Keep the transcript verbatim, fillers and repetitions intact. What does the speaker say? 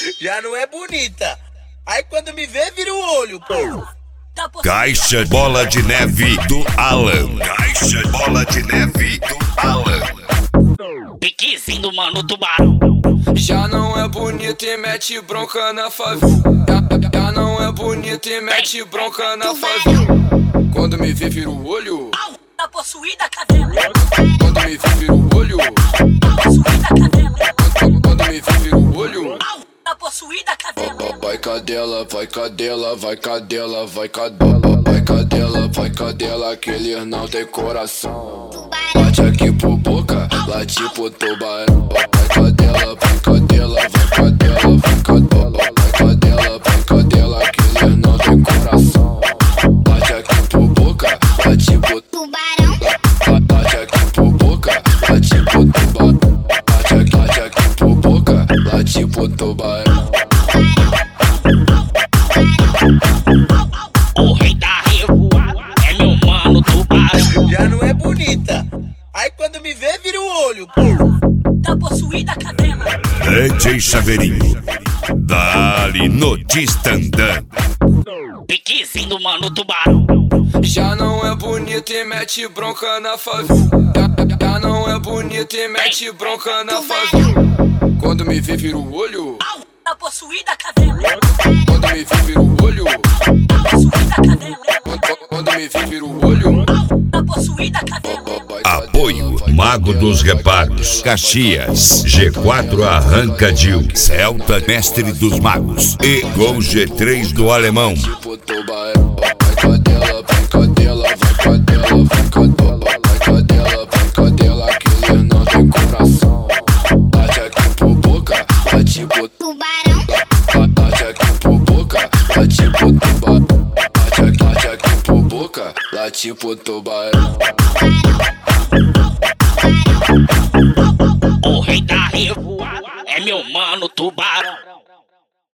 Já não é bonita. Aí quando me vê, vira o olho, pô. Caixa Bola de Neve do Alan. Caixa Bola de Neve do Alan. Piquezinho do mano tubarão. Já não é bonito e mete bronca na favela. Já, já não é bonito e mete bronca na favela. Quando me vê, vira o olho. Tá possuída a cadela. Quando me vê, vira o olho. Tá possuída a cadela. Quando me vê, vira o olho. Tá possuída a cadela. Vai cadela, vai cadela, vai cadela, vai cadela, vai cadela, vai cadela, que eles não tem coração. Bate aqui por boca, late pro tubarão. Vai cadela, vai cadela, vai cadela, vai cadela, vai cadela, vai cadela, que eles não tem coração. Bate aqui por boca, late pro tubarão. Bate aqui por boca, late pro tubarão. Bate aqui, bate aqui por boca, late pro tubarão. O rei da revoada é meu mano tubarão. Já não é bonita. Aí quando me vê, vira o olho, pô. Tá possuída a cadela. D J Chaveirinho. Dali no Distandã. Piquezinho do mano tubarão. Já não é bonito e mete bronca na favela. Já, já não é bonito e mete bronca na favela. Quando me vê, vira o olho. Tá possuída a cadela. Quando me vê, vira o olho. Tá possuída a cadela. Quando, quando me vê, vira o olho. Tá possuída a cadela. Apoio Mago dos Reparos, Caxias, G quatro Arrancadil, Celta Mestre dos Magos e Gol G três do Alemão. Tipo tubarão. Vai cadela, vai cadela, vai cadela, vai cadela, vai cadela, vai cadela, que eles não tem coração. Bate aqui por boca, bate pro tubarão. Bate aqui por boca, bate pro tubarão. Bate aqui, bate aqui por boca, late pro tubarão. O rei da revoada é meu mano tubarão.